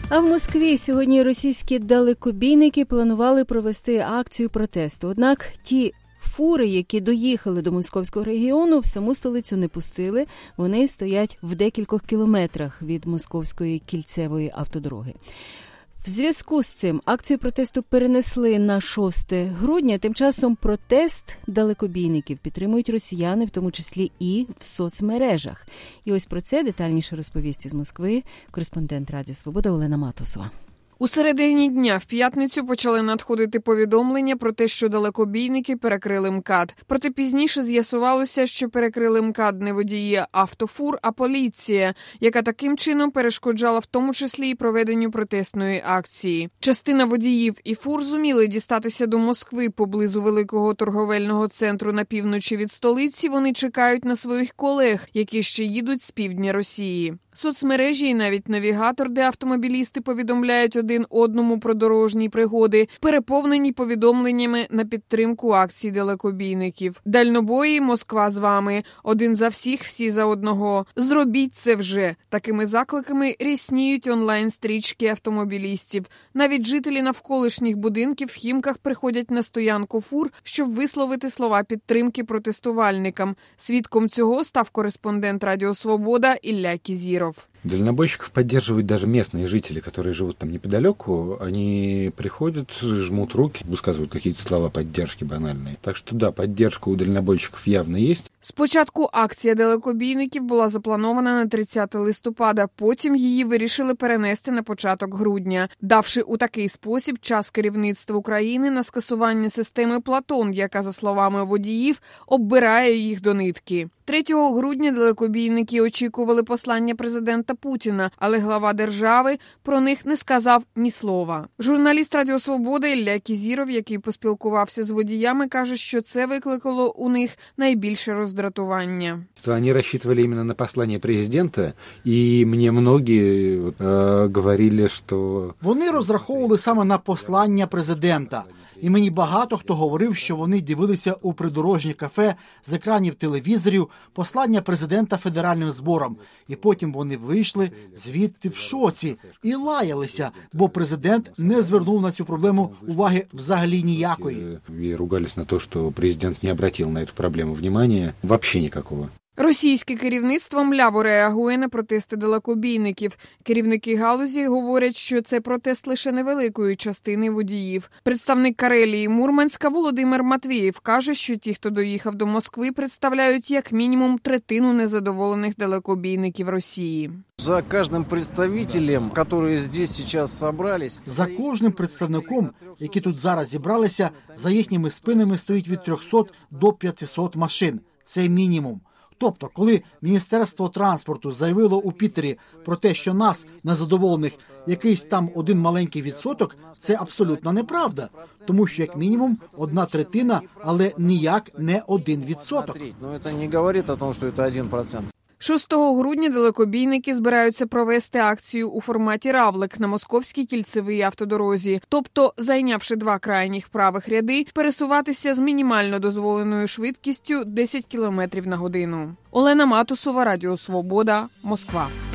А в Москві сьогодні російські далекобійники планували провести акцію протесту. Однак ті фури, які доїхали до московського регіону, в саму столицю не пустили. Вони стоять в декількох кілометрах від московської кільцевої автодороги. В зв'язку з цим акцію протесту перенесли на 6 грудня. Тим часом протест далекобійників підтримують росіяни, в тому числі і в соцмережах. І ось про це детальніше розповість із Москви кореспондент Радіо Свобода Олена Матусова. У середині дня в п'ятницю почали надходити повідомлення про те, що далекобійники перекрили МКАД. Проте пізніше з'ясувалося, що перекрили МКАД не водії автофур, а поліція, яка таким чином перешкоджала в тому числі і проведенню протестної акції. Частина водіїв і фур зуміли дістатися до Москви поблизу великого торговельного центру на півночі від столиці. Вони чекають на своїх колег, які ще їдуть з півдня Росії. Соцмережі і навіть навігатор, де автомобілісти повідомляють один одному про дорожні пригоди, переповнені повідомленнями на підтримку акцій далекобійників. Дальнобої, Москва з вами. Один за всіх, всі за одного. Зробіть це вже. Такими закликами рясніють онлайн-стрічки автомобілістів. Навіть жителі навколишніх будинків в Хімках приходять на стоянку фур, щоб висловити слова підтримки протестувальникам. Свідком цього став кореспондент Радіо Свобода Ілля Кізіров. Дальнобойщиков поддерживают даже местные жители, которые живут там неподалеку. Они приходят, жмут руки, высказывают какие-то слова поддержки банальные. Так что да, поддержка у дальнобойщиков явно есть. Спочатку акція далекобійників була запланована на 30 листопада, потім її вирішили перенести на початок грудня, давши у такий спосіб час керівництву України на скасування системи Платон, яка, за словами водіїв, оббирає їх до нитки. 3 грудня далекобійники очікували послання президента Путіна, але глава держави про них не сказав ні слова. Журналіст Радіо Свобода Ілля Кізіров, який поспілкувався з водіями, каже, що це викликало у них найбільше роздратування. Они рассчитывали именно на послание президента, и мне многие говорили, що... Вони розраховували саме на послання президента. І мені багато хто говорив, що вони дивилися у придорожніх кафе з екранів телевізорів послання президента федеральним зборам. І потім вони вийшли звідти в шоці і лаялися, бо президент не звернув на цю проблему уваги взагалі ніякої. І ругались на те, що президент не обратив на цю проблему уваги взагалі ніякого. Російське керівництво мляво реагує на протести далекобійників. Керівники галузі говорять, що це протест лише невеликої частини водіїв. Представник Карелії і Мурманська Володимир Матвієв каже, що ті, хто доїхав до Москви, представляють як мінімум третину незадоволених далекобійників Росії. За кожним представителем, які здесь сейчас собрались, за кожним представником, які тут зараз зібралися, за їхніми спинами стоїть від 300 до 500 машин. Це мінімум. Тобто, коли Міністерство транспорту заявило у Пітері про те, що нас, незадоволених, якийсь там один маленький відсоток, це абсолютно неправда. Тому що, як мінімум, 1/3, але ніяк не 1%. Ну, це не говорить о тому, що це 1%. 6 грудня далекобійники збираються провести акцію у форматі «Равлик» на московській кільцевій автодорозі. Тобто, зайнявши 2 крайніх правих ряди, пересуватися з мінімально дозволеною швидкістю 10 км на годину. Олена Матусова, Радіо Свобода, Москва.